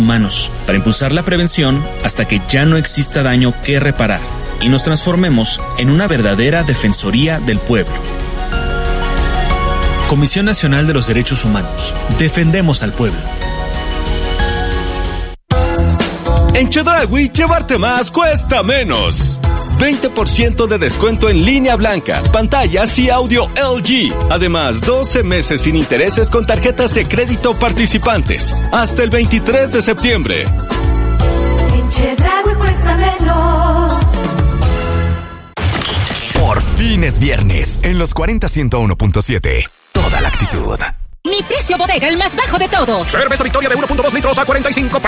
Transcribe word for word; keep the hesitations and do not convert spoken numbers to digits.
humanos para impulsar la prevención hasta que ya no exista daño que reparar y nos transformemos en una verdadera defensoría del pueblo. Comisión Nacional de los Derechos Humanos. Defendemos al pueblo. En Chedraui, llevarte más cuesta menos. veinte por ciento de descuento en línea blanca, pantallas y audio L G. Además, doce meses sin intereses con tarjetas de crédito participantes. Hasta el veintitrés de septiembre. En Chedraui cuesta menos. Por fin es viernes. En los cuarenta ciento uno punto siete. Toda la actitud. Mi precio bodega, el más bajo de todos. Cerveza Victoria de uno punto dos litros a cuarenta y cinco pesos.